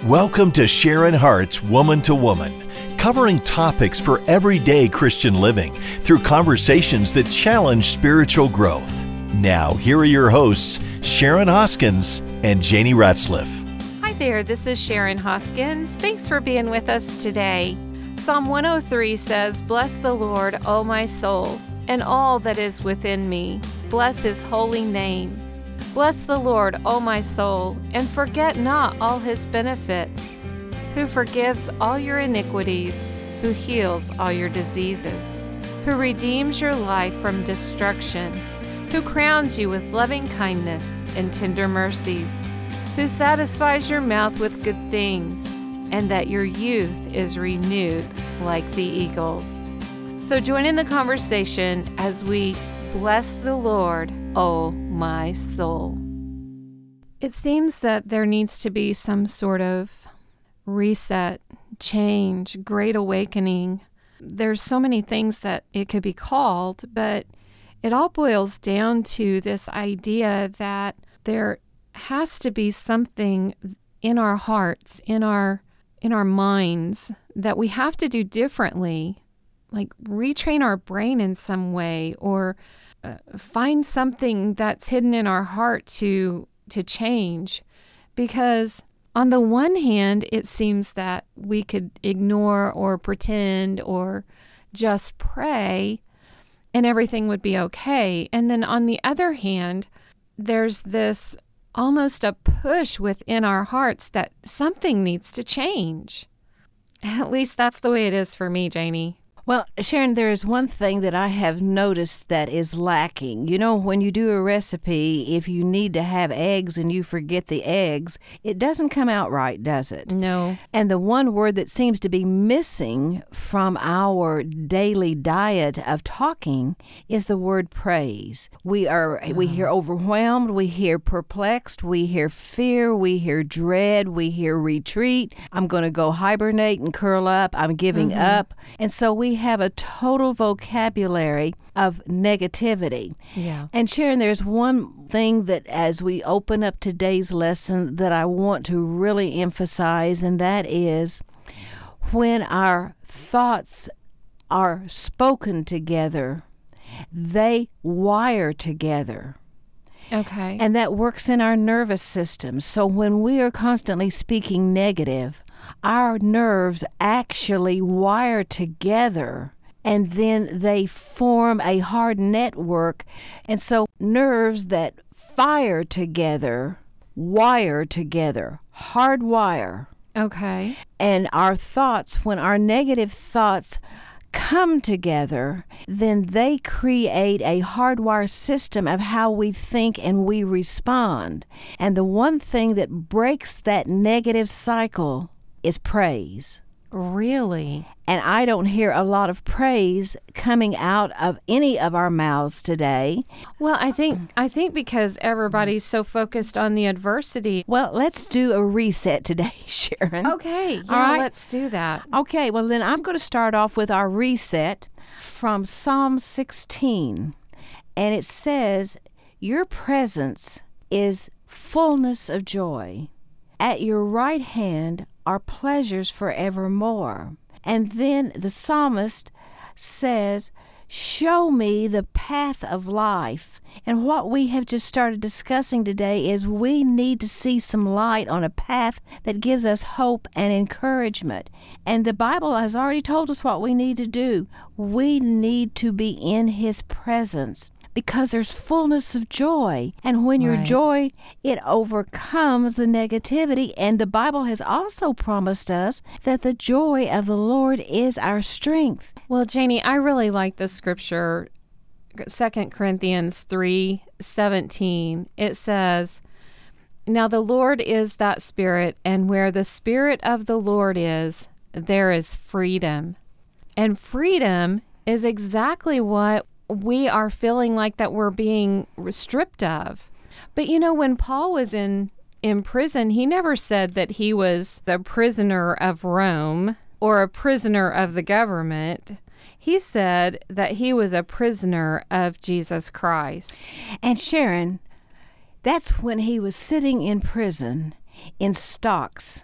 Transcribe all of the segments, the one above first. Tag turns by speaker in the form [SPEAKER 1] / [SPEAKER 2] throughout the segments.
[SPEAKER 1] Welcome to Sharon Hart's Woman to Woman, covering topics for everyday Christian living through conversations that challenge spiritual growth. Now, here are your hosts, Sharon Hoskins and Janie Ratzliff.
[SPEAKER 2] Hi there, this is Sharon Hoskins. Thanks for being with us today. Psalm 103 says, "Bless the Lord, O my soul, and all that is within me. Bless his holy name. Bless the Lord, O my soul, and forget not all his benefits, who forgives all your iniquities, who heals all your diseases, who redeems your life from destruction, who crowns you with loving kindness and tender mercies, who satisfies your mouth with good things, and that your youth is renewed like the eagles." So join in the conversation as we bless the Lord, O my soul. It seems that there needs to be some sort of reset, change, great awakening. There's so many things that it could be called, but it all boils down to this idea that there has to be something in our hearts, in our minds, that we have to do differently, like retrain our brain in some way, or find something that's hidden in our heart to change. Because on the one hand, it seems that we could ignore or pretend or just pray and everything would be okay. And then on the other hand, there's this almost a push within our hearts that something needs to change. At least that's the way it is for me, Janie.
[SPEAKER 3] Well, Sharon, there is one thing that I have noticed that is lacking. You know, when you do a recipe, if you need to have eggs and you forget the eggs, it doesn't come out right, does it?
[SPEAKER 2] No.
[SPEAKER 3] And the one word that seems to be missing from our daily diet of talking is the word praise. We hear overwhelmed, we hear perplexed, we hear fear, we hear dread, we hear retreat. I'm going to go hibernate and curl up. I'm giving up. And so we have a total vocabulary of negativity.
[SPEAKER 2] Yeah.
[SPEAKER 3] And Sharon, there's one thing that as we open up today's lesson that I want to really emphasize, and that is when our thoughts are spoken together, they wire together.
[SPEAKER 2] Okay.
[SPEAKER 3] And that works in our nervous system. So when we are constantly speaking negative, our nerves actually wire together, and then they form a hard network. And so nerves that fire together, wire together, hardwire.
[SPEAKER 2] Okay.
[SPEAKER 3] And our thoughts, when our negative thoughts come together, then they create a hardwire system of how we think and we respond. And the one thing that breaks that negative cycle is praise.
[SPEAKER 2] Really?
[SPEAKER 3] And I don't hear a lot of praise coming out of any of our mouths today.
[SPEAKER 2] Well, I think because everybody's so focused on the adversity.
[SPEAKER 3] Well, let's do a reset today, Sharon.
[SPEAKER 2] Okay, yeah,
[SPEAKER 3] All right.
[SPEAKER 2] Let's do that.
[SPEAKER 3] Okay, well then I'm going to start off with our reset from Psalm 16. And it says, "Your presence is fullness of joy. At your right hand are pleasures forevermore." And then the psalmist says, "Show me the path of life." And what we have just started discussing today is we need to see some light on a path that gives us hope and encouragement. And the Bible has already told us what we need to do. We need to be in His presence, because there's fullness of joy. And when your joy, it overcomes the negativity. And the Bible has also promised us that the joy of the Lord is our strength.
[SPEAKER 2] Well, Janie, I really like the scripture, 2 Corinthians 3:17. It says, "Now the Lord is that Spirit, and where the Spirit of the Lord is, there is freedom." And freedom is exactly what we are feeling like that we're being stripped of. But you know, when Paul was in prison, he never said that he was a prisoner of Rome or a prisoner of the government. He said that he was a prisoner of Jesus Christ.
[SPEAKER 3] And Sharon, that's when he was sitting in prison in stocks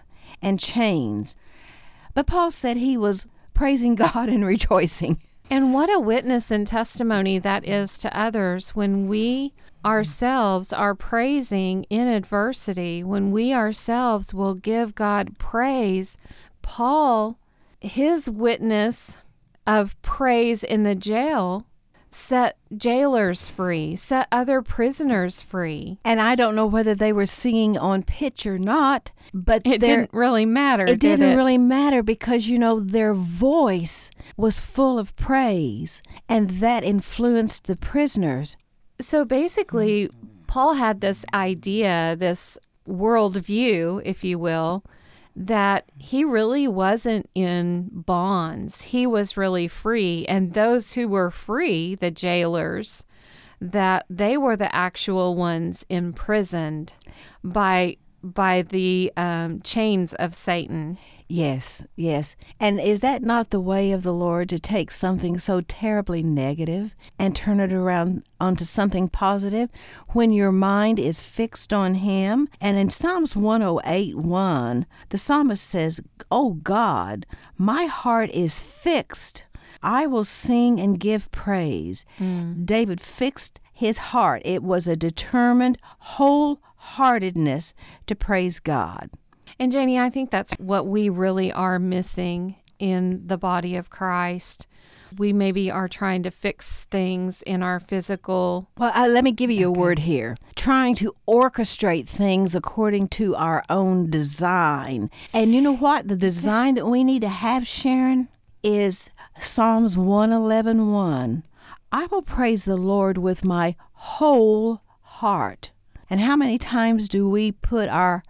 [SPEAKER 3] and chains. But Paul said he was praising God and rejoicing.
[SPEAKER 2] And what a witness and testimony that is to others when we ourselves are praising in adversity, when we ourselves will give God praise. Paul, his witness of praise in the jail set jailers free, set other prisoners free.
[SPEAKER 3] And I don't know whether they were singing on pitch or not, but
[SPEAKER 2] it didn't really matter,
[SPEAKER 3] It
[SPEAKER 2] did
[SPEAKER 3] didn't really matter because, their voice was full of praise, and that influenced the prisoners.
[SPEAKER 2] So basically, Paul had this idea, this worldview, if you will, that he really wasn't in bonds. He was really free. And those who were free, the jailers, that they were the actual ones imprisoned by the chains of Satan.
[SPEAKER 3] Yes. And is that not the way of the Lord, to take something so terribly negative and turn it around onto something positive when your mind is fixed on Him? And in Psalms 108:1, the psalmist says, "Oh God, my heart is fixed. I will sing and give praise." David fixed his heart. It was a determined wholeheartedness to praise God.
[SPEAKER 2] And Janie, I think that's what we really are missing in the body of Christ. We maybe are trying to fix things in our physical.
[SPEAKER 3] Well, let me give you a word here. Trying to orchestrate things according to our own design. And you know what? The design that we need to have, Sharon, is Psalms 111:1. I will praise the Lord with my whole heart. And how many times do we put our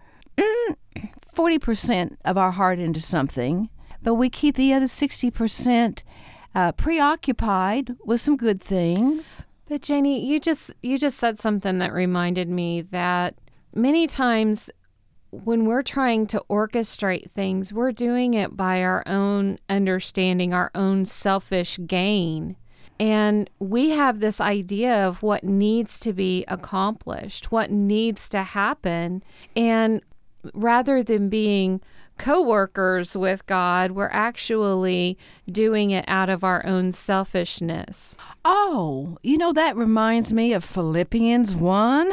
[SPEAKER 3] 40% of our heart into something, but we keep the other 60% preoccupied with some good things?
[SPEAKER 2] But Janie, you just said something that reminded me that many times when we're trying to orchestrate things, we're doing it by our own understanding, our own selfish gain. And we have this idea of what needs to be accomplished, what needs to happen. And rather than being co-workers with God, we're actually doing it out of our own selfishness.
[SPEAKER 3] Oh, that reminds me of Philippians 1.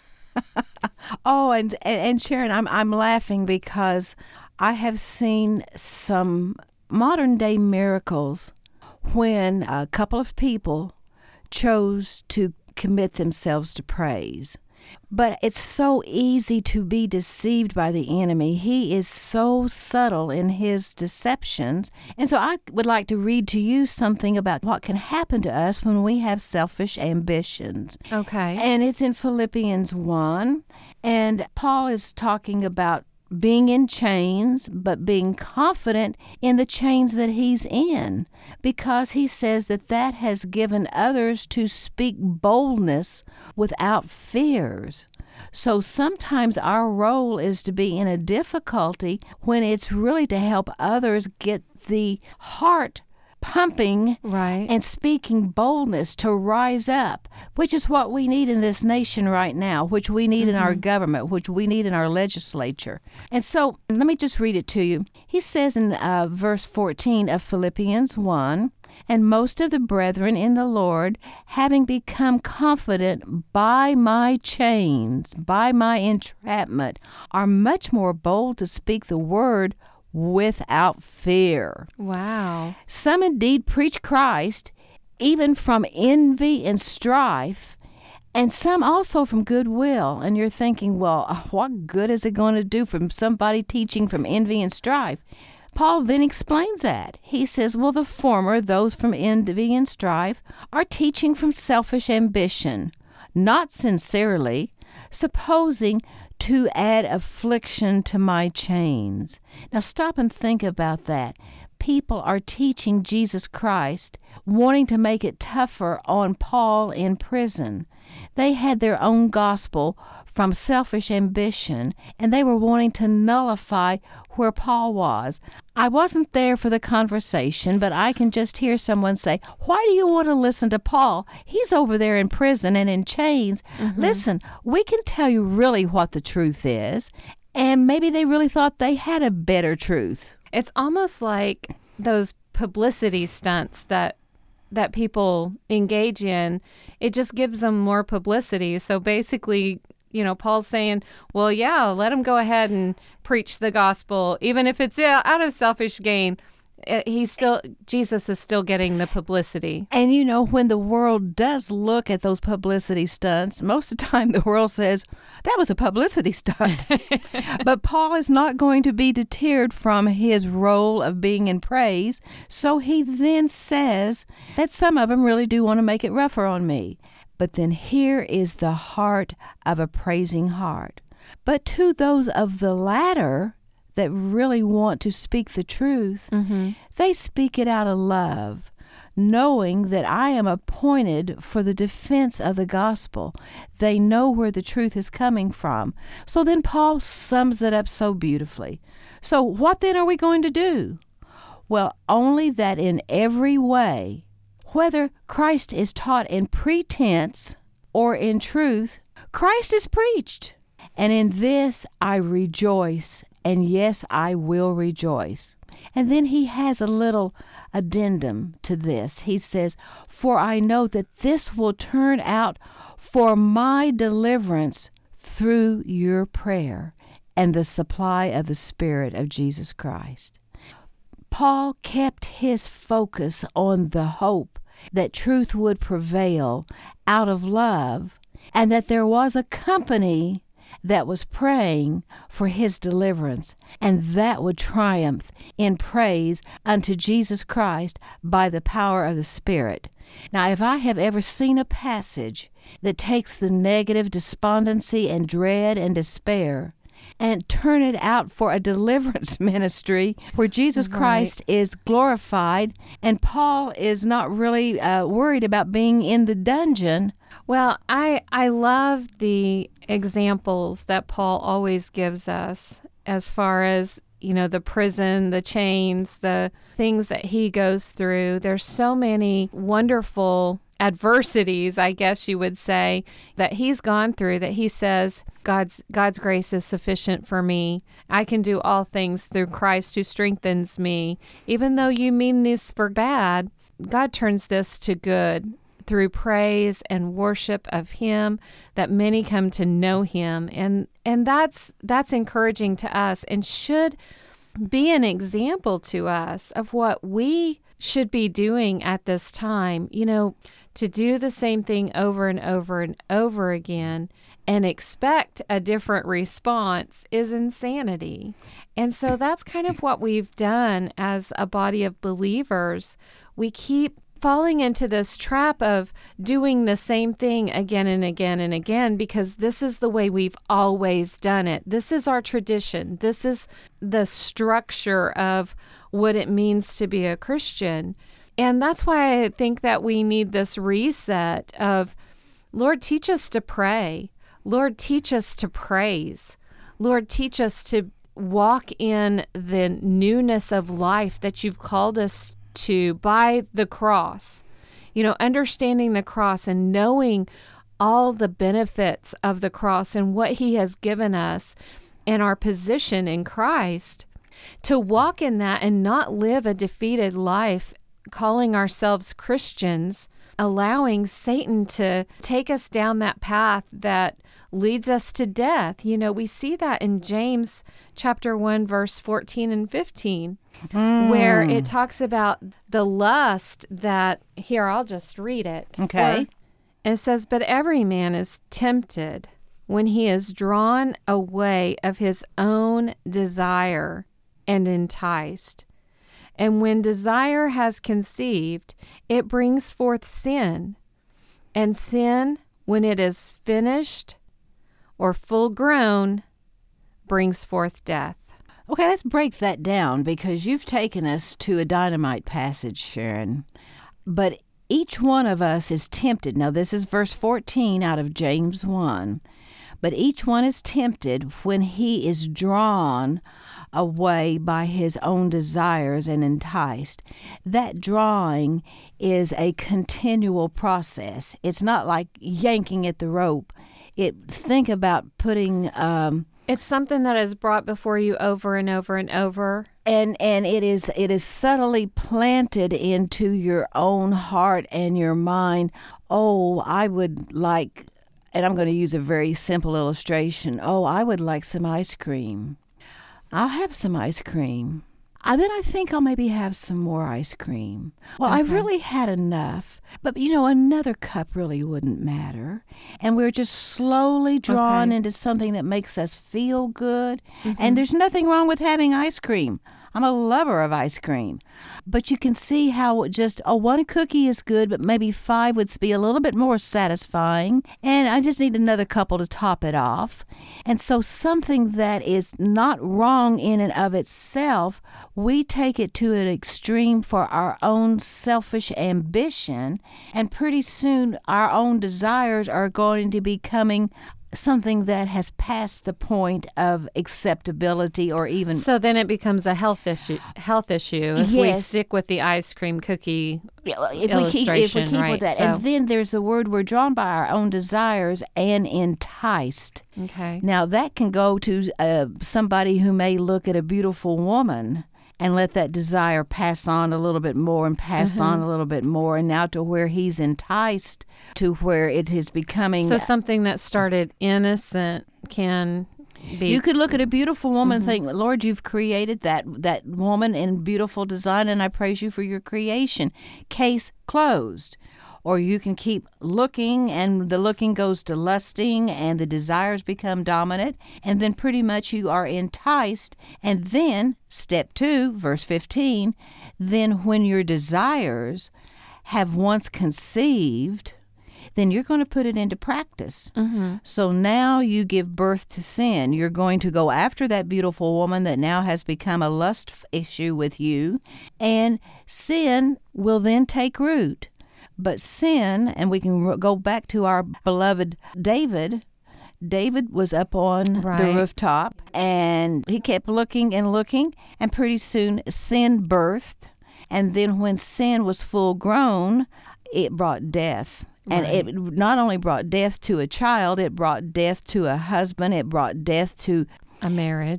[SPEAKER 3] Oh, and Sharon, I'm laughing because I have seen some modern day miracles when a couple of people chose to commit themselves to praise. But it's so easy to be deceived by the enemy. He is so subtle in his deceptions. And so I would like to read to you something about what can happen to us when we have selfish ambitions.
[SPEAKER 2] Okay.
[SPEAKER 3] And it's in Philippians 1. And Paul is talking about being in chains, but being confident in the chains that he's in, because he says that has given others to speak boldness without fears. So sometimes our role is to be in a difficulty when it's really to help others get the heart pumping,
[SPEAKER 2] right,
[SPEAKER 3] and speaking boldness to rise up, which is what we need in this nation right now, which we need in our government, which we need in our legislature. And so let me just read it to you. He says in verse 14 of Philippians 1, "And most of the brethren in the Lord, having become confident by my chains, by my entrapment, are much more bold to speak the word without fear."
[SPEAKER 2] Wow.
[SPEAKER 3] Some indeed preach Christ, even from envy and strife, and some also from goodwill. And you're thinking, well, what good is it going to do from somebody teaching from envy and strife? Paul then explains that. He says, well, the former, those from envy and strife, are teaching from selfish ambition, not sincerely, supposing to add affliction to my chains. Now stop and think about that. People are teaching Jesus Christ, wanting to make it tougher on Paul in prison. They had their own gospel from selfish ambition, and they were wanting to nullify where Paul was. I wasn't there for the conversation, but I can just hear someone say, why do you want to listen to Paul? He's over there in prison and in chains. Listen, we can tell you really what the truth is, And maybe they really thought they had a better truth.
[SPEAKER 2] It's almost like those publicity stunts that people engage in. It just gives them more publicity. So basically, Paul's saying, well, yeah, let them go ahead and preach the gospel, even if it's out of selfish gain. Jesus is still getting the publicity.
[SPEAKER 3] And when the world does look at those publicity stunts, most of the time the world says, that was a publicity stunt. But Paul is not going to be deterred from his role of being in praise. So he then says that some of them really do want to make it rougher on me. But then here is the heart of a praising heart. But to those of the latter that really want to speak the truth, they speak it out of love, knowing that I am appointed for the defense of the gospel. They know where the truth is coming from. So then Paul sums it up so beautifully. So what then are we going to do? Well, only that in every way, whether Christ is taught in pretense or in truth, Christ is preached. And in this I rejoice, and yes, I will rejoice. And then he has a little addendum to this. He says, for I know that this will turn out for my deliverance through your prayer and the supply of the Spirit of Jesus Christ. Paul kept his focus on the hope that truth would prevail out of love, and that there was a company that was praying for his deliverance, and that would triumph in praise unto Jesus Christ by the power of the Spirit. Now, if I have ever seen a passage that takes the negative despondency and dread and despair and turn it out for a deliverance ministry where Jesus Christ is glorified and Paul is not really worried about being in the dungeon.
[SPEAKER 2] Well, I love the examples that Paul always gives us as far as, the prison, the chains, the things that he goes through. There's so many wonderful adversities, I guess you would say, that he's gone through, that he says, God's grace is sufficient for me. I can do all things through Christ who strengthens me. Even though you mean this for bad, God turns this to good through praise and worship of him, that many come to know him. And that's encouraging to us and should be an example to us of what we should be doing at this time. To do the same thing over and over and over again and expect a different response is insanity. And so that's kind of what we've done as a body of believers. We keep falling into this trap of doing the same thing again and again and again because this is the way we've always done it. This is our tradition. This is the structure of what it means to be a Christian. And that's why I think that we need this reset of, Lord, teach us to pray. Lord, teach us to praise. Lord, teach us to walk in the newness of life that you've called us to by the cross. Understanding the cross and knowing all the benefits of the cross and what he has given us and our position in Christ, to walk in that and not live a defeated life, calling ourselves Christians, allowing Satan to take us down that path that leads us to death. We see that in James chapter 1, verse 14 and 15, where it talks about the lust that, here, I'll just read it.
[SPEAKER 3] Okay.
[SPEAKER 2] It says, but every man is tempted when he is drawn away of his own desire and enticed. And when desire has conceived, it brings forth sin. And sin, when it is finished or full grown, brings forth death.
[SPEAKER 3] Okay, let's break that down because you've taken us to a dynamite passage, Sharon. But each one of us is tempted. Now, this is verse 14 out of James 1. But each one is tempted when he is drawn away by his own desires and enticed. That drawing is a continual process. It's not like yanking at the rope. Think about putting
[SPEAKER 2] It's something that is brought before you over and over and over.
[SPEAKER 3] And it is subtly planted into your own heart and your mind. Oh, I would like, and I'm going to use a very simple illustration. Oh, I would like some ice cream. I'll have some ice cream. Then I think I'll maybe have some more ice cream. Well, I've really had enough. But, another cup really wouldn't matter. And we're just slowly drawn into something that makes us feel good. And there's nothing wrong with having ice cream. I'm a lover of ice cream. But you can see how just one cookie is good, but maybe 5 would be a little bit more satisfying. And I just need another couple to top it off. And so something that is not wrong in and of itself, we take it to an extreme for our own selfish ambition. And pretty soon our own desires are going to be becoming something that has passed the point of acceptability or even...
[SPEAKER 2] So then it becomes a health issue if we stick with the ice cream cookie illustration.
[SPEAKER 3] If we keep with that. So. And then there's the word, we're drawn by our own desires and enticed.
[SPEAKER 2] Okay.
[SPEAKER 3] Now that can go to somebody who may look at a beautiful woman and let that desire pass on a little bit more and pass on a little bit more, and now to where he's enticed to where it is becoming...
[SPEAKER 2] So something that started innocent can be...
[SPEAKER 3] You could look at a beautiful woman and think, Lord, you've created that woman in beautiful design, and I praise you for your creation. Case closed. Or you can keep looking, and the looking goes to lusting, and the desires become dominant, and then pretty much you are enticed. And then, step 2, verse 15, then when your desires have once conceived, then you're going to put it into practice. So now you give birth to sin. You're going to go after that beautiful woman that now has become a lust issue with you, and sin will then take root. But sin, and we can go back to our beloved David. David was up on the rooftop, and he kept looking and looking, and pretty soon sin birthed. And then when sin was full grown, it brought death. And it not only brought death to a child, it brought death to a husband, it brought death to
[SPEAKER 2] a marriage.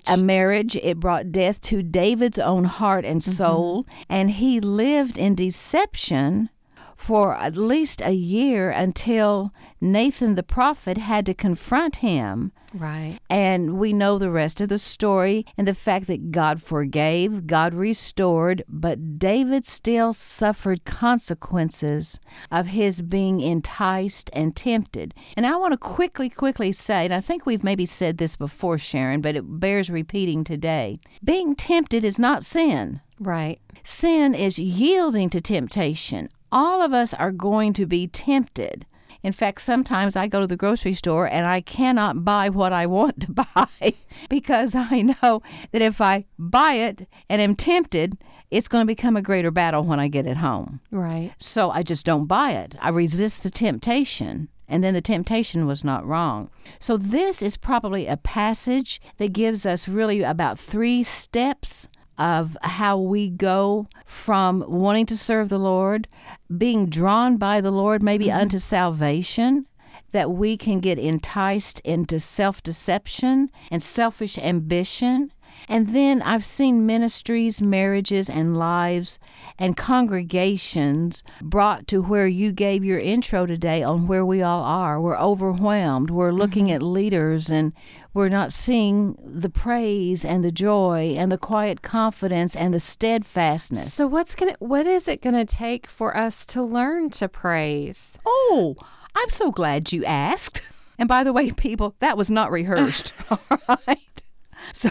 [SPEAKER 3] It brought death to David's own heart and soul, and he lived in deception for at least a year until Nathan the prophet had to confront him.
[SPEAKER 2] Right.
[SPEAKER 3] And we know the rest of the story and the fact that God forgave, God restored, but David still suffered consequences of his being enticed and tempted. And I want to quickly say, and I think we've maybe said this before, Sharon, but it bears repeating today. Being tempted is not sin.
[SPEAKER 2] Right.
[SPEAKER 3] Sin is yielding to temptation. All of us are going to be tempted. In fact, sometimes I go to the grocery store and I cannot buy what I want to buy because I know that if I buy it and am tempted, it's going to become a greater battle when I get it home.
[SPEAKER 2] Right.
[SPEAKER 3] So I just don't buy it. I resist the temptation. And then the temptation was not wrong. So this is probably a passage that gives us really about 3 steps of how we go from wanting to serve the Lord, being drawn by the Lord maybe unto salvation, that we can get enticed into self-deception and selfish ambition. And then I've seen ministries, marriages, and lives and congregations brought to where you gave your intro today on where we all are. We're overwhelmed. We're looking at leaders, and we're not seeing the praise and the joy and the quiet confidence and the steadfastness.
[SPEAKER 2] So what is it going to take for us to learn to praise?
[SPEAKER 3] Oh, I'm so glad you asked. And by the way, people, that was not rehearsed. All right. So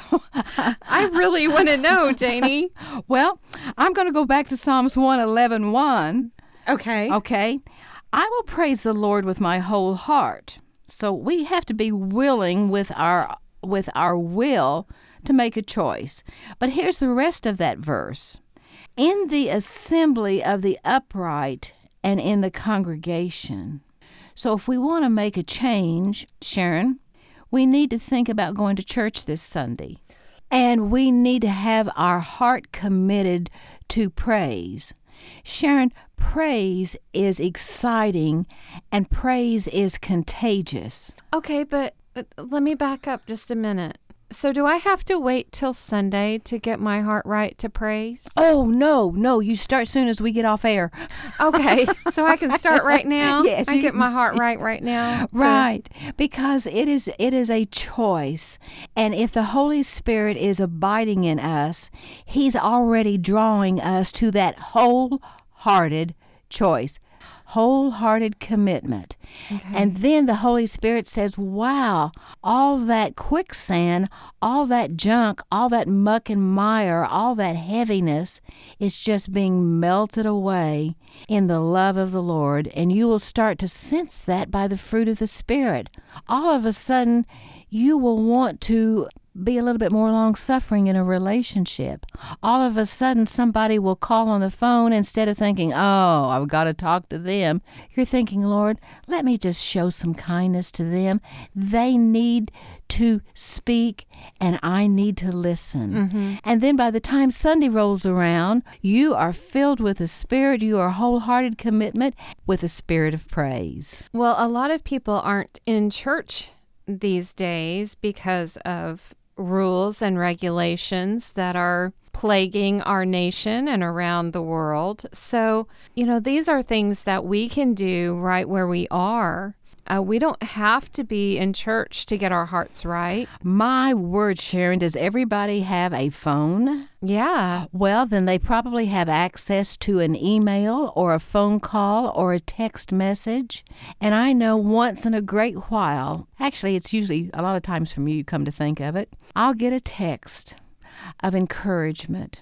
[SPEAKER 2] I really want to know, Janie.
[SPEAKER 3] Well, I'm going to go back to Psalms 111:1.
[SPEAKER 2] Okay.
[SPEAKER 3] Okay. I will praise the Lord with my whole heart. So we have to be willing with our will to make a choice. But here's the rest of that verse. In the assembly of the upright and in the congregation. So if we want to make a change, Sharon, we need to think about going to church this Sunday. And we need to have our heart committed to praise. Sharon, praise is exciting and praise is contagious.
[SPEAKER 2] Okay, but let me back up just a minute. So do I have to wait till Sunday to get my heart right to praise?
[SPEAKER 3] Oh, no. You start soon as we get off air.
[SPEAKER 2] Okay, so I can start right now?
[SPEAKER 3] Yes.
[SPEAKER 2] I get my heart right now?
[SPEAKER 3] Right, because it is a choice. And if the Holy Spirit is abiding in us, He's already drawing us to that wholehearted choice. Wholehearted commitment.
[SPEAKER 2] Okay.
[SPEAKER 3] And then the Holy Spirit says, wow, all that quicksand, all that junk, all that muck and mire, all that heaviness is just being melted away in the love of the Lord. And you will start to sense that by the fruit of the Spirit. All of a sudden, you will want to be a little bit more long-suffering in a relationship. All of a sudden, somebody will call on the phone instead of thinking, oh, I've got to talk to them. You're thinking, Lord, let me just show some kindness to them. They need to speak, and I need to listen. Mm-hmm. And then by the time Sunday rolls around, you are filled with the Spirit. You are wholehearted commitment with a spirit of praise.
[SPEAKER 2] Well, a lot of people aren't in church these days because of rules and regulations that are plaguing our nation and around the world. So, these are things that we can do right where we are. We don't have to be in church to get our hearts right.
[SPEAKER 3] My word, Sharon, does everybody have a phone?
[SPEAKER 2] Yeah.
[SPEAKER 3] Well, then they probably have access to an email or a phone call or a text message. And I know once in a great while, actually it's usually a lot of times from you, come to think of it, I'll get a text of encouragement,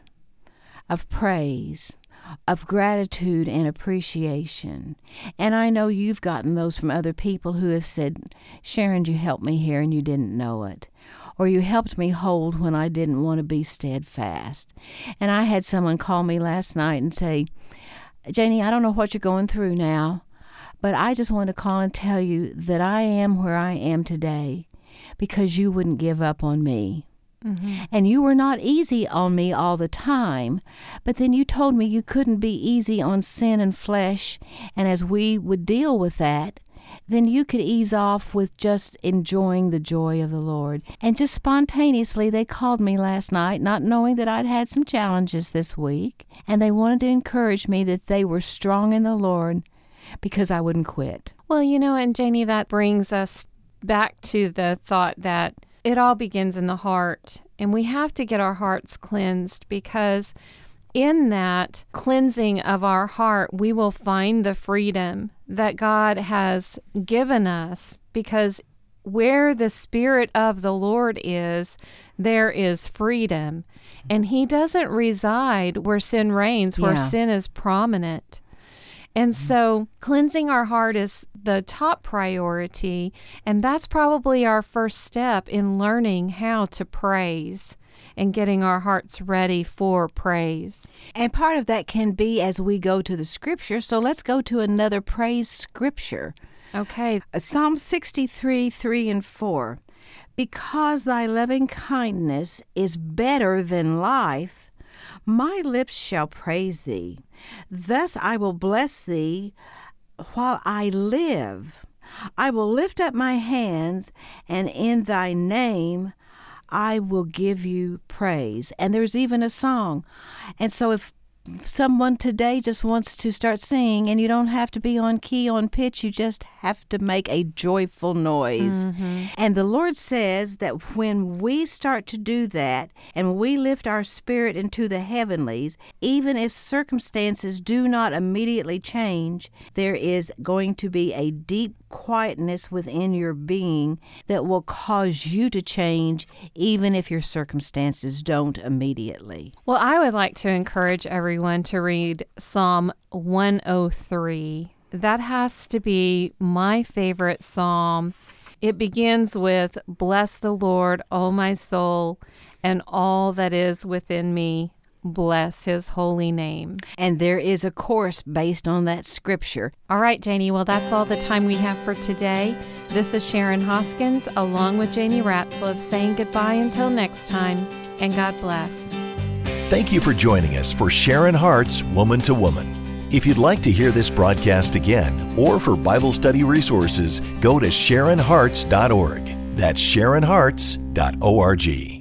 [SPEAKER 3] of praise, of gratitude and appreciation. And I know you've gotten those from other people who have said, Sharon, you helped me here and you didn't know it. Or you helped me hold when I didn't want to be steadfast. And I had someone call me last night and say, Janie, I don't know what you're going through now, but I just want to call and tell you that I am where I am today because you wouldn't give up on me. Mm-hmm. And you were not easy on me all the time, but then you told me you couldn't be easy on sin and flesh, and as we would deal with that, then you could ease off with just enjoying the joy of the Lord. And just spontaneously, they called me last night, not knowing that I'd had some challenges this week, and they wanted to encourage me that they were strong in the Lord because I wouldn't quit.
[SPEAKER 2] Well, and Janie, that brings us back to the thought that it all begins in the heart, and we have to get our hearts cleansed because in that cleansing of our heart, we will find the freedom that God has given us, because where the Spirit of the Lord is, there is freedom. And He doesn't reside where sin reigns, where sin is prominent. And so cleansing our heart is the top priority, and that's probably our first step in learning how to praise and getting our hearts ready for praise.
[SPEAKER 3] And part of that can be as we go to the scripture. So let's go to another praise scripture.
[SPEAKER 2] Okay.
[SPEAKER 3] Psalm 63, 3 and 4. Because thy loving kindness is better than life, my lips shall praise thee. Thus I will bless thee while I live. I will lift up my hands, and in thy name I will give you praise. And there's even a song. And so if someone today just wants to start singing, and you don't have to be on key, on pitch, you just have to make a joyful noise. Mm-hmm. And the Lord says that when we start to do that, and we lift our spirit into the heavenlies, even if circumstances do not immediately change, there is going to be a deep quietness within your being that will cause you to change, even if your circumstances don't immediately.
[SPEAKER 2] Well, I would like to encourage everyone to read Psalm 103. That has to be my favorite psalm. It begins with, "Bless the Lord, O my soul, and all that is within me. Bless His holy name."
[SPEAKER 3] And there is a course based on that scripture.
[SPEAKER 2] All right, Janie. Well, that's all the time we have for today. This is Sharon Hoskins, along with Janie Ratzliff, saying goodbye until next time, and God bless.
[SPEAKER 1] Thank you for joining us for Sharon Hart's Woman to Woman. If you'd like to hear this broadcast again, or for Bible study resources, go to SharonHarts.org. That's SharonHearts.org.